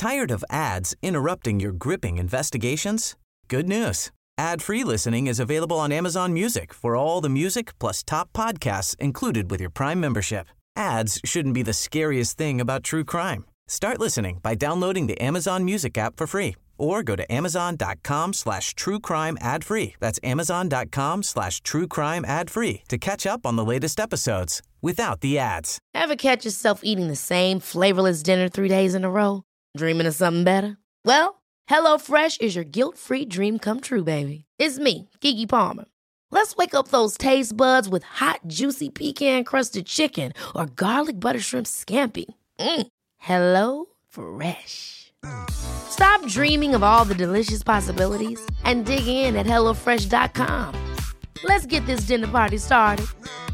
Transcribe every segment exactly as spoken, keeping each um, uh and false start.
Tired of ads interrupting your gripping investigations? Good news. Ad-free listening is available on Amazon Music for all the music plus top podcasts included with your Prime membership. Ads shouldn't be the scariest thing about true crime. Start listening by downloading the Amazon Music app for free or go to amazon.com slash true crime ad free. That's amazon.com slash true crime ad free to catch up on the latest episodes without the ads. Ever catch yourself eating the same flavorless dinner three days in a row? Dreaming of something better? Well, HelloFresh is your guilt-free dream come true, baby. It's me, Keke Palmer. Let's wake up those taste buds with hot, juicy pecan-crusted chicken or garlic butter shrimp scampi. Mm. Hello Fresh. Stop dreaming of all the delicious possibilities and dig in at hello fresh dot com. Let's get this dinner party started.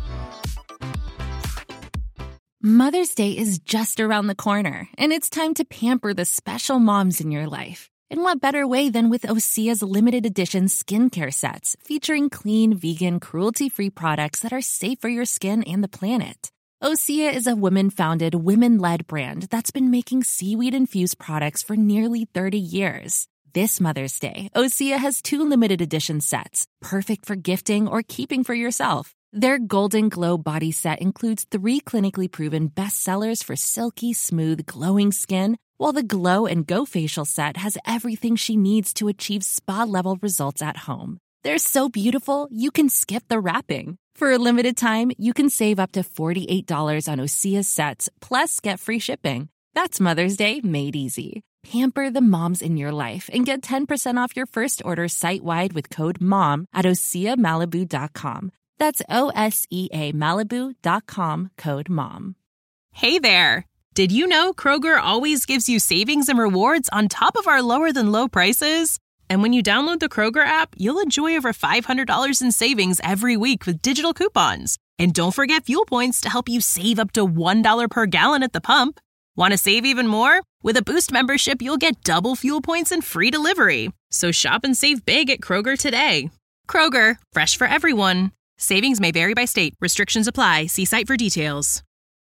Mother's Day is just around the corner, and it's time to pamper the special moms in your life. And what better way than with Osea's limited edition skincare sets featuring clean, vegan, cruelty-free products that are safe for your skin and the planet. Osea is a women-founded, women-led brand that's been making seaweed-infused products for nearly thirty years. This Mother's Day, Osea has two limited edition sets, perfect for gifting or keeping for yourself. Their Golden Glow body set includes three clinically proven bestsellers for silky, smooth, glowing skin, while the Glow and Go facial set has everything she needs to achieve spa-level results at home. They're so beautiful, you can skip the wrapping. For a limited time, you can save up to forty-eight dollars on Osea's sets, plus get free shipping. That's Mother's Day made easy. Pamper the moms in your life and get ten percent off your first order site-wide with code MOM at osea malibu dot com. That's O S E A Malibu dot com, code MOM. Hey there! Did you know Kroger always gives you savings and rewards on top of our lower-than-low prices? And when you download the Kroger app, you'll enjoy over five hundred dollars in savings every week with digital coupons. And don't forget fuel points to help you save up to one dollar per gallon at the pump. Want to save even more? With a Boost membership, you'll get double fuel points and free delivery. So shop and save big at Kroger today. Kroger, fresh for everyone. Savings may vary by state. Restrictions apply. See site for details.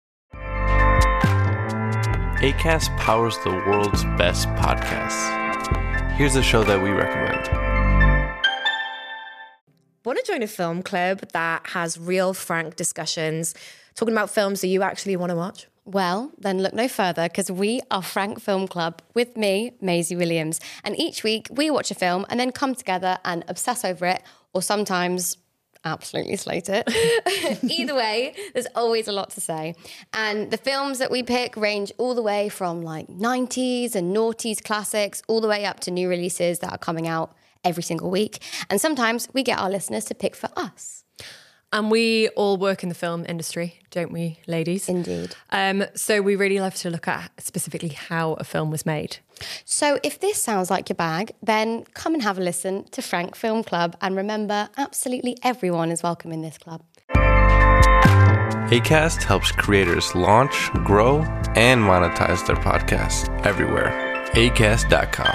Acast powers the world's best podcasts. Here's a show that we recommend. Want to join a film club that has real, frank discussions, talking about films that you actually want to watch? Well, then look no further, because we are Frank Film Club with me, Maisie Williams. And each week we watch a film and then come together and obsess over it, or sometimes absolutely slate it. Either way, there's always a lot to say. And the films that we pick range all the way from like nineties and noughties classics all the way up to new releases that are coming out every single week. And sometimes we get our listeners to pick for us. And we all work in the film industry, don't we, ladies? Indeed. Um, so we really love to look at specifically how a film was made. So if this sounds like your bag, then come and have a listen to Frank Film Club. And remember, absolutely everyone is welcome in this club. Acast helps creators launch, grow, and monetize their podcasts everywhere. acast dot com.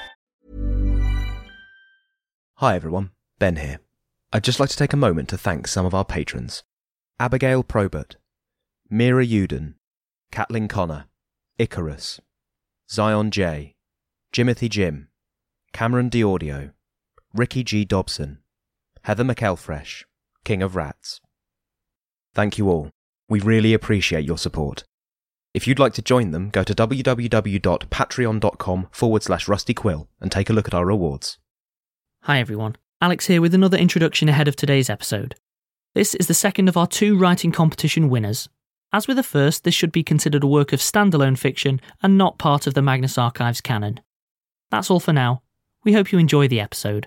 Hi everyone, Ben here. I'd just like to take a moment to thank some of our patrons. Abigail Probert, Mira Uden, Kathleen Connor, Icarus, Zion J, Jimothy Jim, Cameron DiAudio, Ricky G. Dobson, Heather McElfresh, King of Rats. Thank you all. We really appreciate your support. If you'd like to join them, go to www.patreon.com forward slash rustyquill and take a look at our rewards. Hi everyone. Alex here with another introduction ahead of today's episode. This is the second of our two writing competition winners. As with the first, this should be considered a work of standalone fiction and not part of the Magnus Archives canon. That's all for now. We hope you enjoy the episode.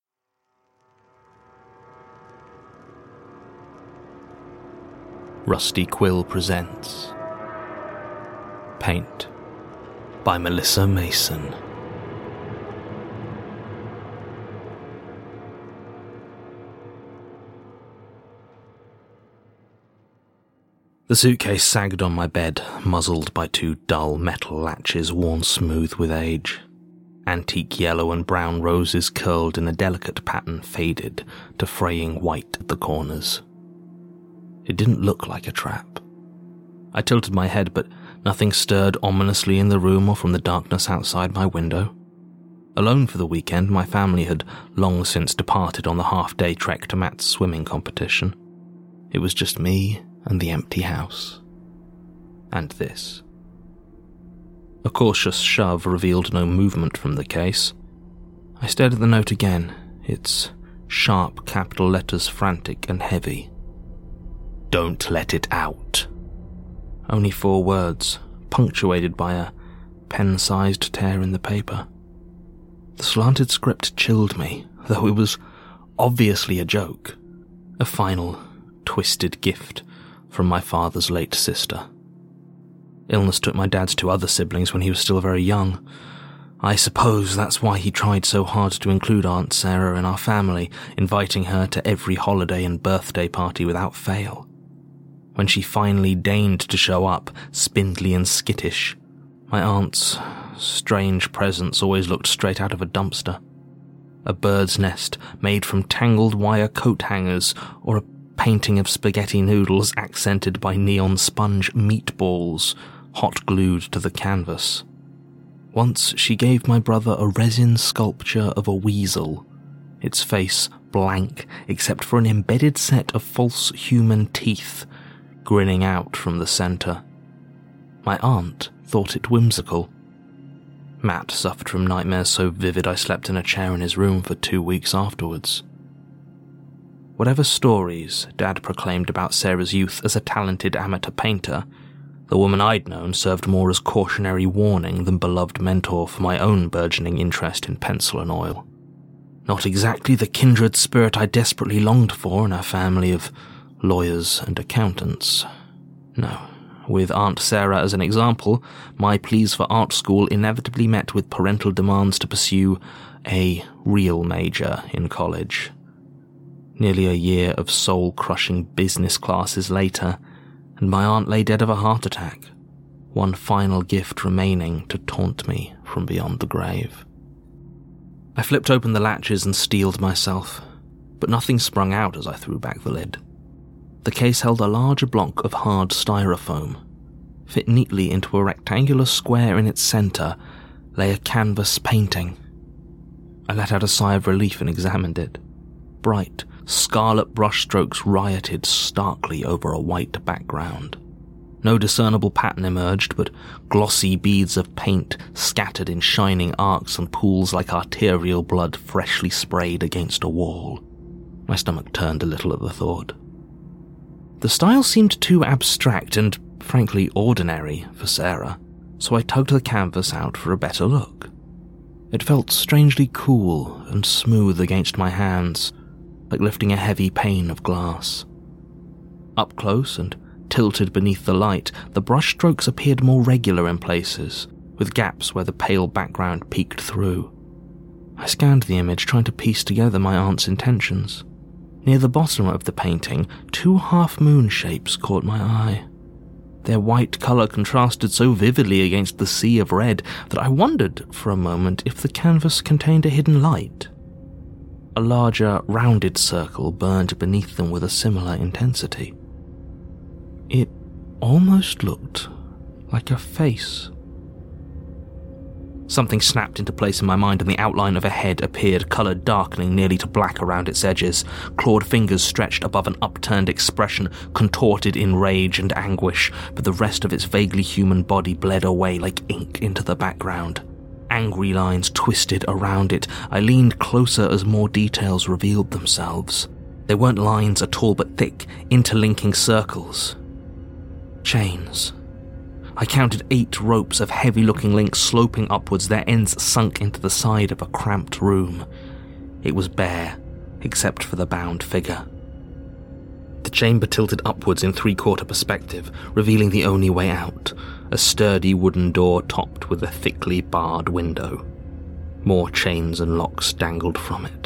Rusty Quill presents Paint by Melissa Mason. The suitcase sagged on my bed, muzzled by two dull metal latches worn smooth with age. Antique yellow and brown roses curled in a delicate pattern faded to fraying white at the corners. It didn't look like a trap. I tilted my head, but Nothing stirred ominously in the room or from the darkness outside my window. Alone for the weekend, my family had long since departed on the half-day trek to Matt's swimming competition. It was just me and the empty house. And this. A cautious shove revealed no movement from the case. I stared at the note again, its sharp capital letters frantic and heavy. Don't let it out. Only four words, punctuated by a pen-sized tear in the paper. The slanted script chilled me, though it was obviously a joke. A final, twisted gift from my father's late sister. Illness took my dad's two other siblings when he was still very young. I suppose that's why he tried so hard to include Aunt Sarah in our family, inviting her to every holiday and birthday party without fail. When she finally deigned to show up, spindly and skittish, my aunt's strange presence always looked straight out of a dumpster. A bird's nest made from tangled wire coat hangers, or a painting of spaghetti noodles accented by neon sponge meatballs, hot glued to the canvas. Once she gave my brother a resin sculpture of a weasel, its face blank except for an embedded set of false human teeth grinning out from the centre. My aunt thought it whimsical. Matt suffered from nightmares so vivid I slept in a chair in his room for two weeks afterwards. Whatever stories Dad proclaimed about Sarah's youth as a talented amateur painter, the woman I'd known served more as cautionary warning than beloved mentor for my own burgeoning interest in pencil and oil. Not exactly the kindred spirit I desperately longed for in a family of lawyers and accountants. No. With Aunt Sarah as an example, my pleas for art school inevitably met with parental demands to pursue a real major in college. Nearly a year of soul-crushing business classes later, and my aunt lay dead of a heart attack, one final gift remaining to taunt me from beyond the grave. I flipped open the latches and steeled myself, but nothing sprung out as I threw back the lid. The case held a larger block of hard styrofoam. Fit neatly into a rectangular square in its centre lay a canvas painting. I let out a sigh of relief and examined it. Bright, scarlet brushstrokes rioted starkly over a white background. No discernible pattern emerged, but glossy beads of paint scattered in shining arcs and pools like arterial blood freshly sprayed against a wall. My stomach turned a little at the thought. The style seemed too abstract and, frankly, ordinary for Sarah, so I tugged the canvas out for a better look. It felt strangely cool and smooth against my hands, like lifting a heavy pane of glass. Up close and tilted beneath the light, the brushstrokes appeared more regular in places, with gaps where the pale background peeked through. I scanned the image, trying to piece together my aunt's intentions. Near the bottom of the painting, two half-moon shapes caught my eye. Their white colour contrasted so vividly against the sea of red that I wondered for a moment if the canvas contained a hidden light. A larger, rounded circle burned beneath them with a similar intensity. It almost looked like a face. Something snapped into place in my mind and the outline of a head appeared, colour darkening nearly to black around its edges. Clawed fingers stretched above an upturned expression, contorted in rage and anguish, but the rest of its vaguely human body bled away like ink into the background. Angry lines twisted around it. I leaned closer as more details revealed themselves. They weren't lines at all, but thick, interlinking circles. Chains. I counted eight ropes of heavy-looking links sloping upwards, their ends sunk into the side of a cramped room. It was bare, except for the bound figure. The chamber tilted upwards in three-quarter perspective, revealing the only way out, a sturdy wooden door topped with a thickly barred window. More chains and locks dangled from it.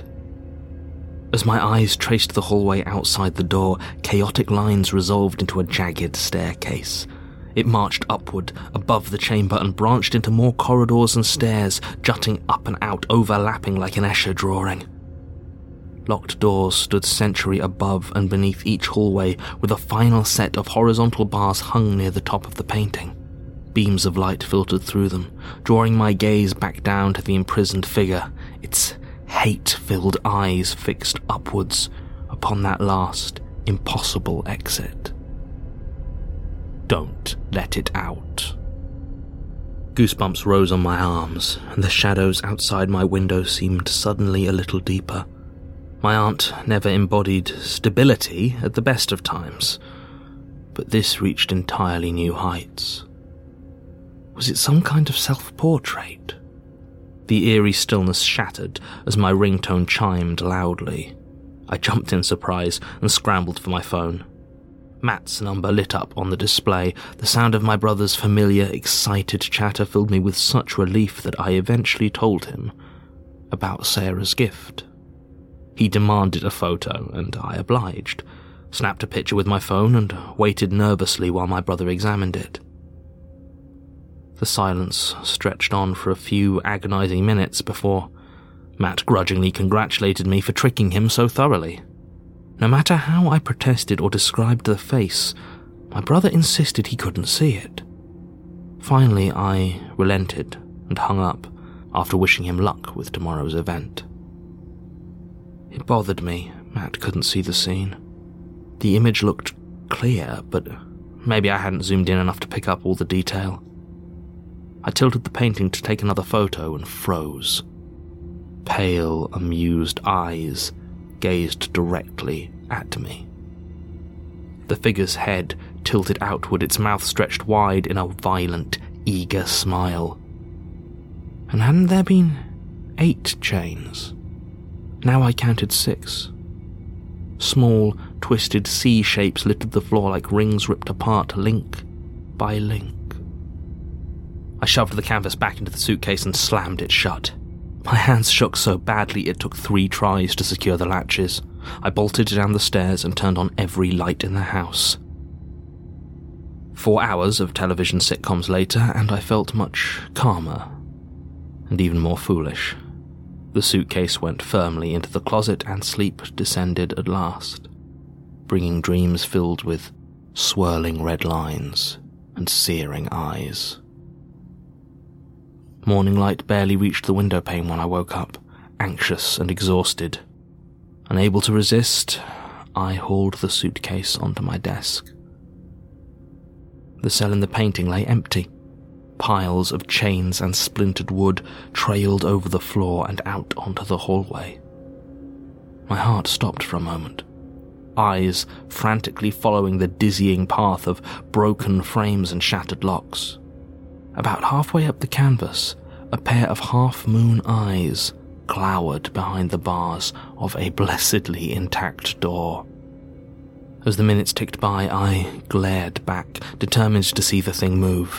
As my eyes traced the hallway outside the door, chaotic lines resolved into a jagged staircase. It marched upward, above the chamber, and branched into more corridors and stairs, jutting up and out, overlapping like an Escher drawing. Locked doors stood century above and beneath each hallway, with a final set of horizontal bars hung near the top of the painting. Beams of light filtered through them, drawing my gaze back down to the imprisoned figure, its hate-filled eyes fixed upwards upon that last, impossible exit. Don't let it out. Goosebumps rose on my arms, and the shadows outside my window seemed suddenly a little deeper. My aunt never embodied stability at the best of times, but this reached entirely new heights. Was it some kind of self-portrait? The eerie stillness shattered as my ringtone chimed loudly. I jumped in surprise and scrambled for my phone. Matt's number lit up on the display. The sound of my brother's familiar, excited chatter filled me with such relief that I eventually told him about Sarah's gift. He demanded a photo, and I obliged, snapped a picture with my phone, and waited nervously while my brother examined it. The silence stretched on for a few agonizing minutes before Matt grudgingly congratulated me for tricking him so thoroughly. No matter how I protested or described the face, my brother insisted he couldn't see it. Finally, I relented and hung up after wishing him luck with tomorrow's event. It bothered me Matt couldn't see the scene. The image looked clear, but maybe I hadn't zoomed in enough to pick up all the detail. I tilted the painting to take another photo and froze. Pale, amused eyes gazed directly at me. The figure's head tilted outward, its mouth stretched wide in a violent, eager smile. And hadn't there been eight chains? Now I counted six. Small, twisted C-shapes littered the floor like rings ripped apart link by link. I shoved the canvas back into the suitcase and slammed it shut. My hands shook so badly it took three tries to secure the latches. I bolted down the stairs and turned on every light in the house. Four hours of television sitcoms later, and I felt much calmer and even more foolish. The suitcase went firmly into the closet and sleep descended at last, bringing dreams filled with swirling red lines and searing eyes. Morning light barely reached the window pane when I woke up, anxious and exhausted. Unable to resist, I hauled the suitcase onto my desk. The cell in the painting lay empty. Piles of chains and splintered wood trailed over the floor and out onto the hallway. My heart stopped for a moment, eyes frantically following the dizzying path of broken frames and shattered locks. About halfway up the canvas, a pair of half-moon eyes glowered behind the bars of a blessedly intact door. As the minutes ticked by, I glared back, determined to see the thing move.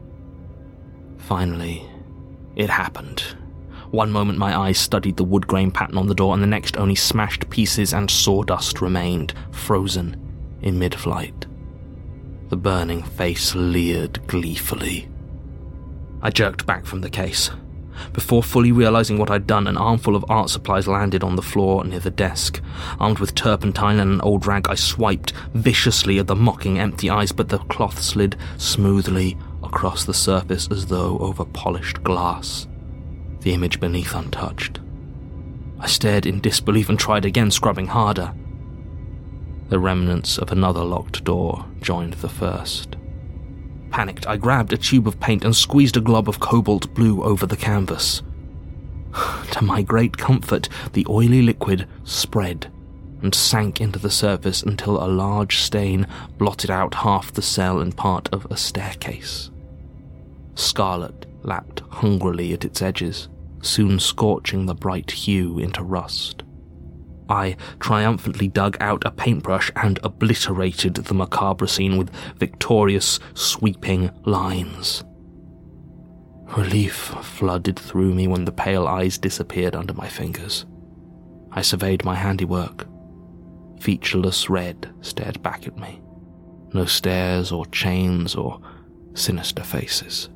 Finally, it happened. One moment my eyes studied the wood grain pattern on the door, and the next only smashed pieces and sawdust remained, frozen in mid-flight. The burning face leered gleefully. I jerked back from the case. Before fully realizing what I'd done, an armful of art supplies landed on the floor near the desk. Armed with turpentine and an old rag, I swiped viciously at the mocking empty eyes, but the cloth slid smoothly across the surface as though over polished glass, the image beneath untouched. I stared in disbelief and tried again, scrubbing harder. The remnants of another locked door joined the first. Panicked, I grabbed a tube of paint and squeezed a glob of cobalt blue over the canvas. To my great comfort, the oily liquid spread and sank into the surface until a large stain blotted out half the cell and part of a staircase. Scarlet lapped hungrily at its edges, soon scorching the bright hue into rust. I triumphantly dug out a paintbrush and obliterated the macabre scene with victorious, sweeping lines. Relief flooded through me when the pale eyes disappeared under my fingers. I surveyed my handiwork. Featureless red stared back at me. No stairs or chains or sinister faces.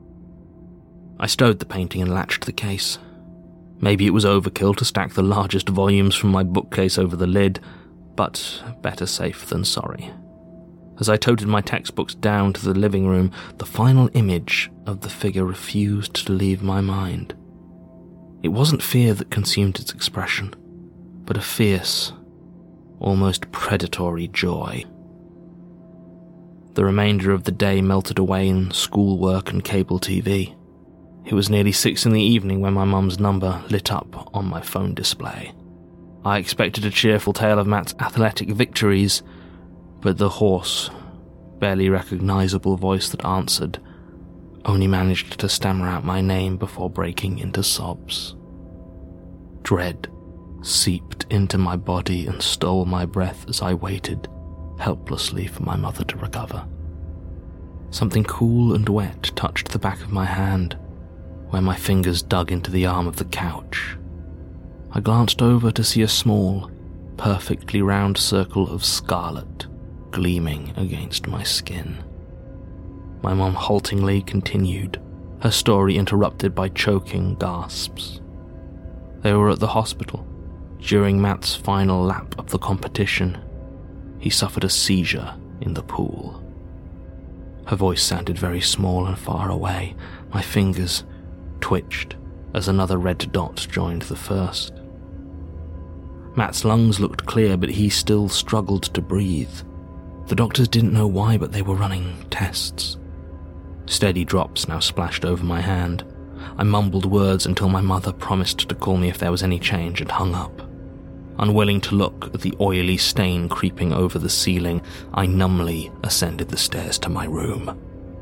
I stowed the painting and latched the case. Maybe it was overkill to stack the largest volumes from my bookcase over the lid, but better safe than sorry. As I toted my textbooks down to the living room, the final image of the figure refused to leave my mind. It wasn't fear that consumed its expression, but a fierce, almost predatory joy. The remainder of the day melted away in schoolwork and cable T V. It was nearly six in the evening when my mum's number lit up on my phone display. I expected a cheerful tale of Matt's athletic victories, but the hoarse, barely recognisable voice that answered only managed to stammer out my name before breaking into sobs. Dread seeped into my body and stole my breath as I waited helplessly for my mother to recover. Something cool and wet touched the back of my hand, where my fingers dug into the arm of the couch. I glanced over to see a small, perfectly round circle of scarlet gleaming against my skin. My mum haltingly continued, her story interrupted by choking gasps. They were at the hospital. During Matt's final lap of the competition, he suffered a seizure in the pool. Her voice sounded very small and far away. My fingers twitched as another red dot joined the first. Matt's lungs looked clear, but he still struggled to breathe. The doctors didn't know why, but they were running tests. Steady drops now splashed over my hand. I mumbled words until my mother promised to call me if there was any change and hung up. Unwilling to look at the oily stain creeping over the ceiling, I numbly ascended the stairs to my room.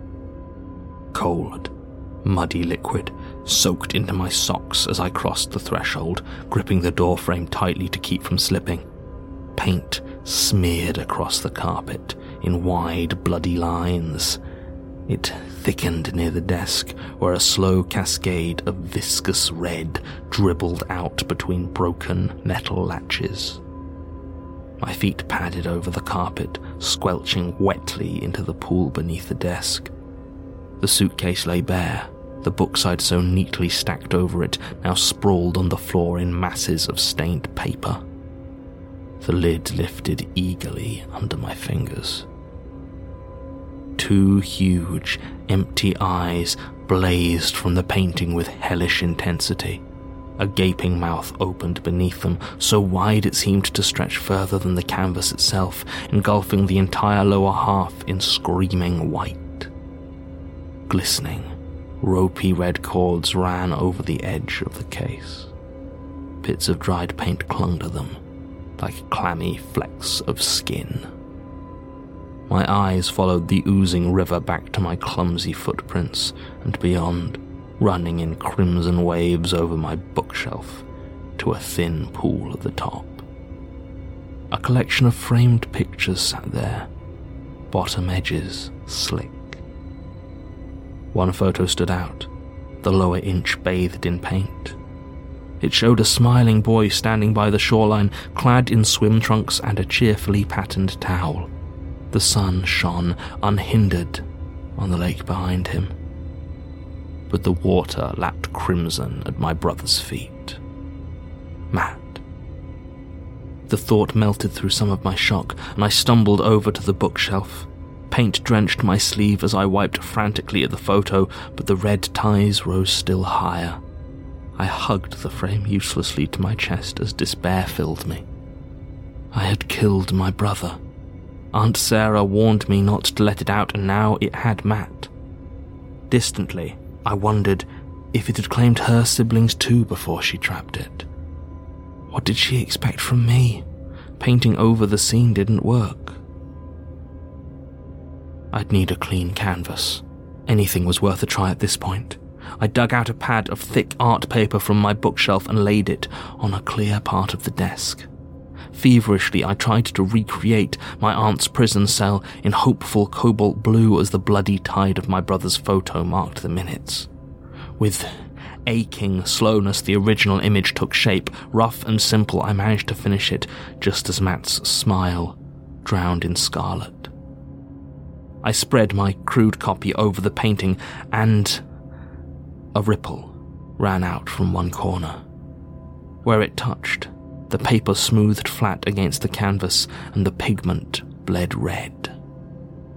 Cold, muddy liquid soaked into my socks as I crossed the threshold, gripping the door frame tightly to keep from slipping. Paint smeared across the carpet in wide, bloody lines. It thickened near the desk, where a slow cascade of viscous red dribbled out between broken metal latches. My feet padded over the carpet, squelching wetly into the pool beneath the desk. The suitcase lay bare, the books I'd so neatly stacked over it now sprawled on the floor in masses of stained paper. The lid lifted eagerly under my fingers. Two huge, empty eyes blazed from the painting with hellish intensity. A gaping mouth opened beneath them, so wide it seemed to stretch further than the canvas itself, engulfing the entire lower half in screaming white. Glistening, ropey red cords ran over the edge of the case. Bits of dried paint clung to them, like clammy flecks of skin. My eyes followed the oozing river back to my clumsy footprints and beyond, running in crimson waves over my bookshelf to a thin pool at the top. A collection of framed pictures sat there, bottom edges slick. One photo stood out, the lower inch bathed in paint. It showed a smiling boy standing by the shoreline, clad in swim trunks and a cheerfully patterned towel. The sun shone unhindered on the lake behind him, but the water lapped crimson at my brother's feet. Matt. The thought melted through some of my shock, and I stumbled over to the bookshelf. Paint drenched my sleeve as I wiped frantically at the photo, but the red ties rose still higher. I hugged the frame uselessly to my chest as despair filled me. I had killed my brother. Aunt Sarah warned me not to let it out, and now it had Matt. Distantly, I wondered if it had claimed her siblings too before she trapped it. What did she expect from me? Painting over the scene didn't work. I'd need a clean canvas. Anything was worth a try at this point. I dug out a pad of thick art paper from my bookshelf and laid it on a clear part of the desk. Feverishly, I tried to recreate my aunt's prison cell in hopeful cobalt blue as the bloody tide of my brother's photo marked the minutes. With aching slowness, the original image took shape. Rough and simple, I managed to finish it just as Matt's smile drowned in scarlet. I spread my crude copy over the painting, and a ripple ran out from one corner. Where it touched, the paper smoothed flat against the canvas, and the pigment bled red.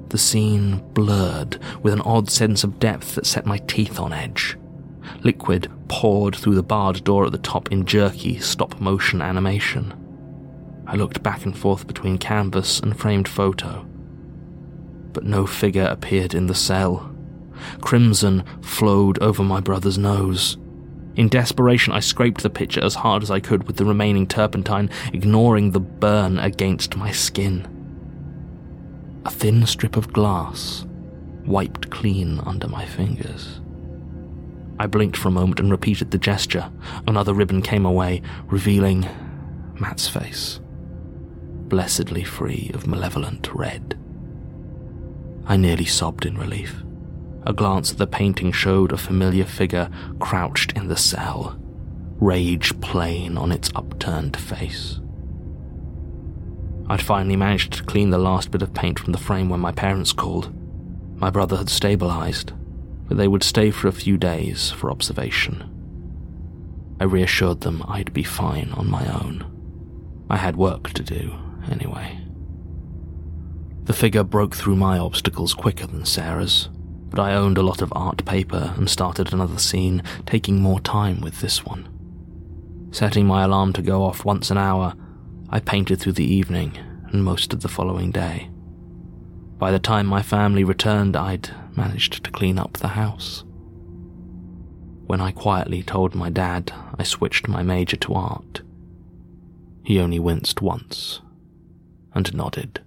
The scene blurred with an odd sense of depth that set my teeth on edge. Liquid poured through the barred door at the top in jerky, stop-motion animation. I looked back and forth between canvas and framed photo, but no figure appeared in the cell. Crimson flowed over my brother's nose. In desperation, I scraped the picture as hard as I could with the remaining turpentine, ignoring the burn against my skin. A thin strip of glass wiped clean under my fingers. I blinked for a moment and repeated the gesture. Another ribbon came away, revealing Matt's face, blessedly free of malevolent red. I nearly sobbed in relief. A glance at the painting showed a familiar figure crouched in the cell, rage plain on its upturned face. I'd finally managed to clean the last bit of paint from the frame when my parents called. My brother had stabilized, but they would stay for a few days for observation. I reassured them I'd be fine on my own. I had work to do, anyway. The figure broke through my obstacles quicker than Sarah's, but I owned a lot of art paper and started another scene, taking more time with this one. Setting my alarm to go off once an hour, I painted through the evening and most of the following day. By the time my family returned, I'd managed to clean up the house. When I quietly told my dad I switched my major to art, he only winced once and nodded.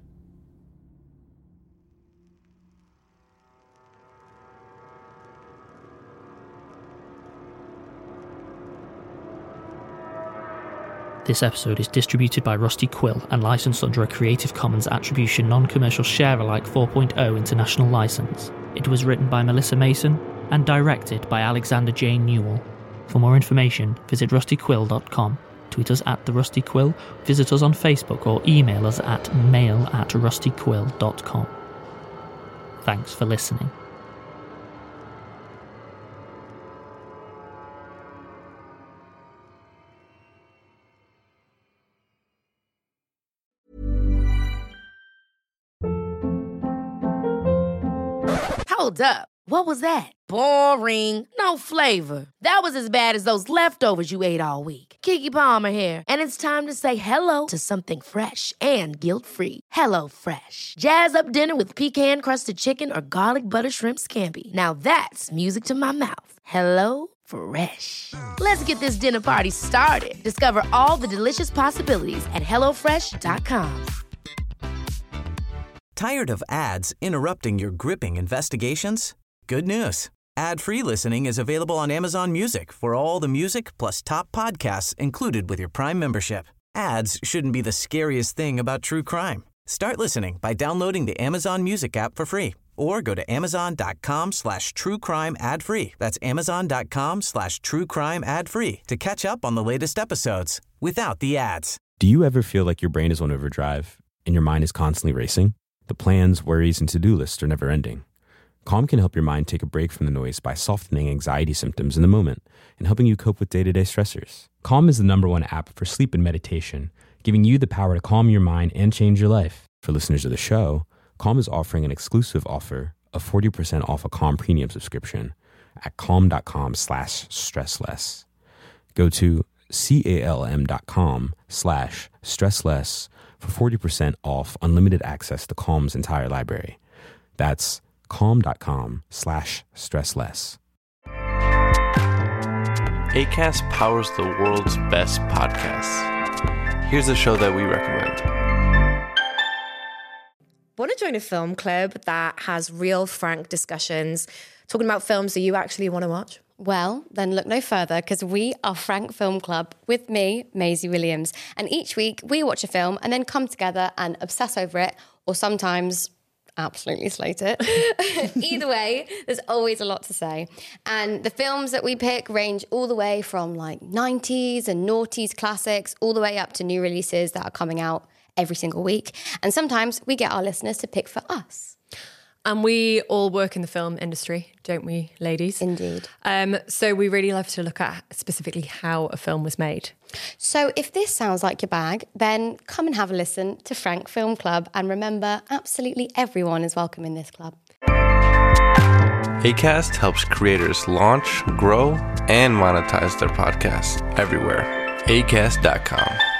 This episode is distributed by Rusty Quill and licensed under a Creative Commons Attribution Non-Commercial Share-alike four point oh international license. It was written by Melissa Mason and directed by Alexander Jane Newell. For more information, visit rusty quill dot com, tweet us at The Rusty Quill, visit us on Facebook, or email us at mail at rusty quill dot com. Thanks for listening. Hold up. What was that? Boring. No flavor. That was as bad as those leftovers you ate all week. Keke Palmer here, and it's time to say hello to something fresh and guilt-free. Hello Fresh. Jazz up dinner with pecan-crusted chicken or garlic butter shrimp scampi. Now that's music to my mouth. Hello Fresh. Let's get this dinner party started. Discover all the delicious possibilities at hello fresh dot com. Tired of ads interrupting your gripping investigations? Good news. Ad-free listening is available on Amazon Music for all the music plus top podcasts included with your Prime membership. Ads shouldn't be the scariest thing about true crime. Start listening by downloading the Amazon Music app for free or go to amazon.com slash true crime ad free. That's amazon.com slash true crime ad free to catch up on the latest episodes without the ads. Do you ever feel like your brain is on overdrive and your mind is constantly racing? The plans, worries, and to-do lists are never ending. Calm can help your mind take a break from the noise by softening anxiety symptoms in the moment and helping you cope with day-to-day stressors. Calm is the number one app for sleep and meditation, giving you the power to calm your mind and change your life. For listeners of the show, Calm is offering an exclusive offer of forty percent off a Calm premium subscription at calm.com slash stressless. Go to calm.com slash stressless for forty percent off unlimited access to Calm's entire library. That's calm.com slash stressless. Acast powers the world's best podcasts. Here's a show that we recommend. Want to join a film club that has real frank discussions, talking about films that you actually want to watch? Well, then look no further, because we are Frank Film Club with me, Maisie Williams. And each week we watch a film and then come together and obsess over it, or sometimes absolutely slate it. Either way, there's always a lot to say. And the films that we pick range all the way from like nineties and noughties classics, all the way up to new releases that are coming out every single week. And sometimes we get our listeners to pick for us. And we all work in the film industry, don't we, ladies? Indeed. Um, so we really love to look at specifically how a film was made. So if this sounds like your bag, then come and have a listen to Frank Film Club. And remember, absolutely everyone is welcome in this club. Acast helps creators launch, grow, and monetize their podcasts everywhere. acast dot com.